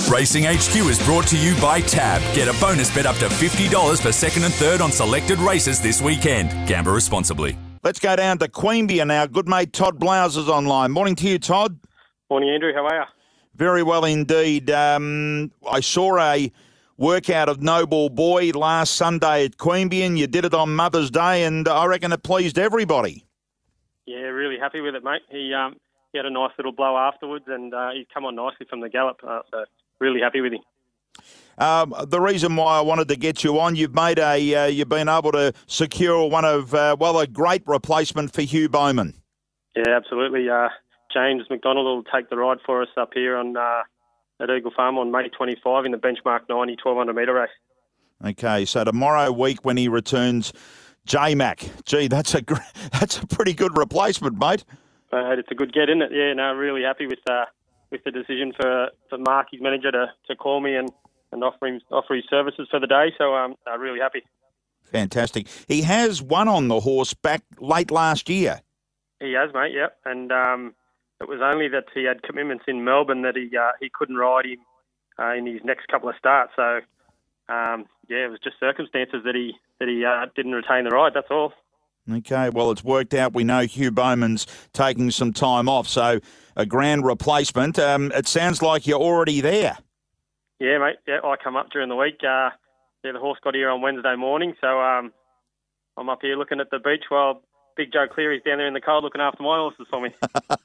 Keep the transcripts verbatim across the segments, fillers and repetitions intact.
Racing H Q is brought to you by Tab. Get a bonus bet up to fifty dollars for second and third on selected races this weekend. Gamble responsibly. Let's go down to Queanbeyan now. Good mate Todd Blowers is online. Morning to you, Todd. Morning, Andrew. How are you? Very well indeed. Um, I saw a workout of Noble Boy last Sunday at Queanbeyan. You did it on Mother's Day, and I reckon it pleased everybody. Yeah, really happy with it, mate. He um, he had a nice little blow afterwards, and uh, he's come on nicely from the gallop, uh, so really happy with him. Um, the reason why I wanted to get you on, you've made a, uh, you've been able to secure one of, uh, well, a great replacement for Hugh Bowman. Yeah, absolutely. Uh, James McDonald will take the ride for us up here on uh, at Eagle Farm on May twenty-fifth in the Benchmark ninety twelve hundred metre race. Okay, so tomorrow week when he returns, J-Mac. Gee, that's a gr- that's a pretty good replacement, mate. Uh, it's a good get, isn't it? Yeah, no, really happy with uh, with the decision for, for Mark, his manager, to, to call me and, and offer him offer his services for the day. So I'm um, uh, really happy. Fantastic. He has won on the horse back late last year. He has, mate. Yep, and um, it was only that he had commitments in Melbourne that he uh, he couldn't ride him uh, in his next couple of starts. So um, yeah, it was just circumstances that he that he uh, didn't retain the ride. That's all. Okay, well, it's worked out. We know Hugh Bowman's taking some time off, so a grand replacement. Um, it sounds like you're already there. Yeah, mate. Yeah, I come up during the week. Uh, yeah, the horse got here on Wednesday morning, so um, I'm up here looking at the beach while Big Joe Cleary's down there in the cold looking after my horses for me.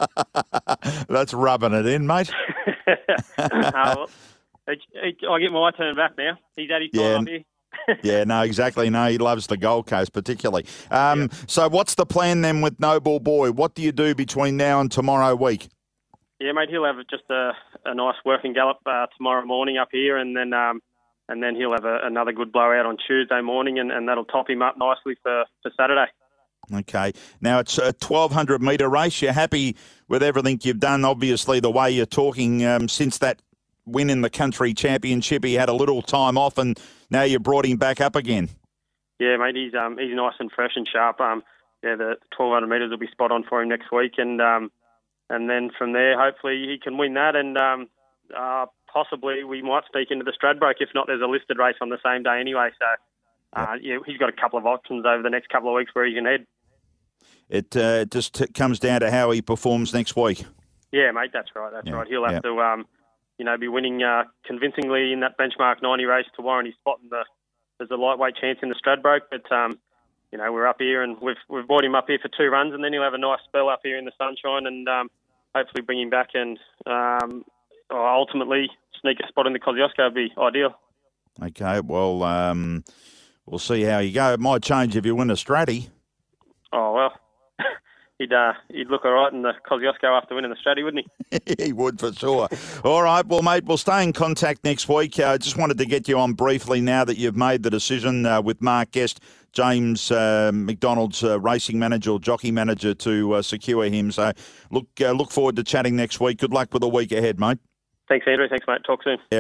That's rubbing it in, mate. uh, well, it, it, I get my turn back now. He's had his time Yeah. up here. Yeah, no, exactly. No, he loves the Gold Coast particularly. Um, Yeah. So what's the plan then with Noble Boy? What do you do between now and tomorrow week? Yeah, mate, he'll have just a, a nice working gallop uh, tomorrow morning up here, and then um, and then he'll have a, another good blowout on Tuesday morning, and, and that'll top him up nicely for, for Saturday. Okay. Now, it's a twelve hundred metre race. You're happy with everything you've done, obviously, the way you're talking um, since that win in the country championship. He had a little time off, and now you brought him back up again. Yeah, mate, he's um, he's nice and fresh and sharp. Um, yeah, the twelve hundred metres will be spot on for him next week, and um, and then from there, hopefully he can win that, and um, uh, possibly we might speak into the Stradbroke. If not, there's a listed race on the same day anyway. So uh, yeah, he's got a couple of options over the next couple of weeks where he can head. It uh, just t- comes down to how he performs next week. Yeah, mate, that's right. That's Yeah, right. He'll have yeah. to, um, you know, be winning uh, convincingly in that Benchmark ninety race to warrant his spot in the. There's a lightweight chance in the Stradbroke, but um, you know, we're up here and we've we've brought him up here for two runs, and then he'll have a nice spell up here in the sunshine, and um, hopefully bring him back and um, ultimately sneak a spot in the Kosciuszko would be ideal. Okay, well, um, we'll see how you go. It might change if you win a Stratty. Oh well. He'd, uh, he'd look all right in the Kosciuszko after winning the Stratty, wouldn't he? He would for sure. All right, well, mate, we'll stay in contact next week. I uh, just wanted to get you on briefly now that you've made the decision uh, with Mark Guest, James uh, McDonald's uh, racing manager or jockey manager, to uh, secure him. So look, uh, look forward to chatting next week. Good luck with the week ahead, mate. Thanks, Andrew. Thanks, mate. Talk soon.